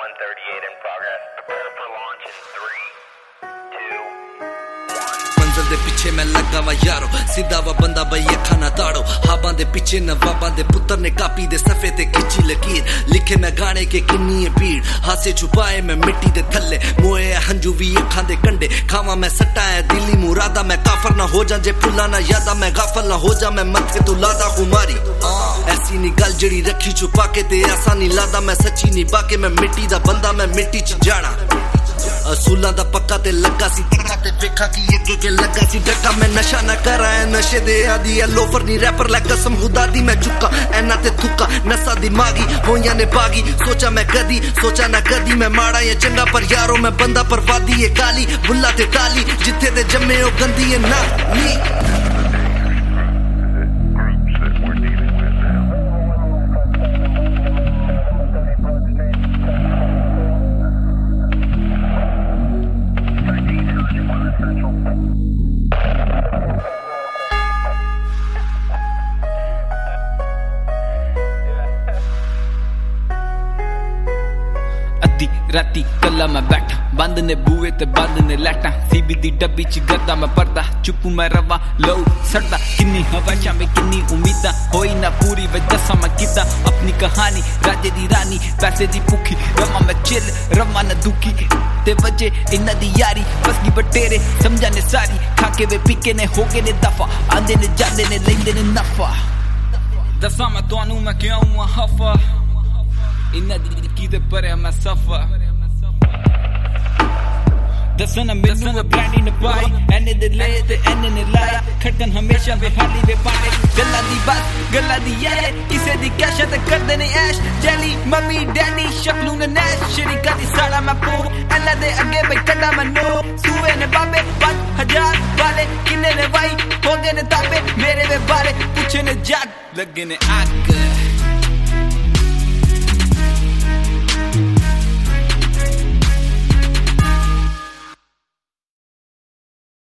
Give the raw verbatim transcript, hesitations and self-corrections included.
one thirty-eight in progress. Prepare for launch in three, two, one. मंजिल दे पिछे मैं लगा वा यारो, सीधा वा बंदा बई अखा ना ताड़ो। हाबां दे पिछे नवाबां दे पुत्तर ने कापी दे सफे ते खिंची लकीर। लिखे मैं गाने के किन्नी है भीड़, हासे छुपाए मैं मिट्टी दे थल्ले। मोए हंजू भी अखां दे कंडे, खावा मैं सट्टा है दिली मुरादा। मैं काफर ना हो जा जे भुला ना यादा, मैं गाफल ना हो जा मैं मथे तू लादा खुमारी। ऐसी नी गल जड़ी रखी छुपा के ते ऐसा नी लादा। मैं सच्ची नी बाके मैं मिट्टी दा बंदा, मैं मिट्टी च जाना। असूलां दा पक्का ते लगा सी धक्का ते वेखा की अगे के लगा सी धक्का। मैं नशा ना करा है नशे दे आदि है, लोफर नी रैपर लै कसम खुदा दी। मैं चुका ऐना ते थुक्का नसा दिमागी होइयां ने बागी। सोचा मैं कदी सोचा ना कदी, मैं माड़ा या चंगा पर यारो मैं बंदा परवादी है काली। बुल्ला ते ताली जिथे ते जम्मे ओ गंदी है ना नी। राती कला मैं बैठा, बंद ने बूए ते बंद ने लैटा। सीबी दी डब्बी च गर्दा मैं परदा, चुप्पू मैं रवा लो सड़दा। किन्नी हवाशां में किन्नी उम्मीदां, होई ना पूरी वे दसा मैं किदा। अपनी कहानी राजे दी रानी, पैसे दी भुखी, रवा मैं चिल रवा ना दुखी। ते वजे इन्ना दी यारी बसगी बटेरे समझा ने सारी। खाके वे पीके ने होके ने दफा, आंदे ने जांदे ने लेंदे ने नफा। दसा मैं तुहानू मैं क्यों हूं हफा, इन्ना दी की ते परे मैं सफा। दसन मिलू वे ब्रांडी न पाई, एने दे ले ते एने ने लाया। खड़कन हमेशा वे हाली वे पाए, गल्ला दी बात गल्ला दी यारे। किसे दी कैश ते करदे ने ऐश, जैली मम्मी डैडी शक्लू ने नैश। शरीका दी साड़ा मैं पो, एना दे अगे भाई कड़ा मैं नो। सूवे ने बाबे पांच हजार वाले, किन्ने ने वाई होंगे ने ताबे। मेरे वे बारे पूछे ने जाग लगे ने आग।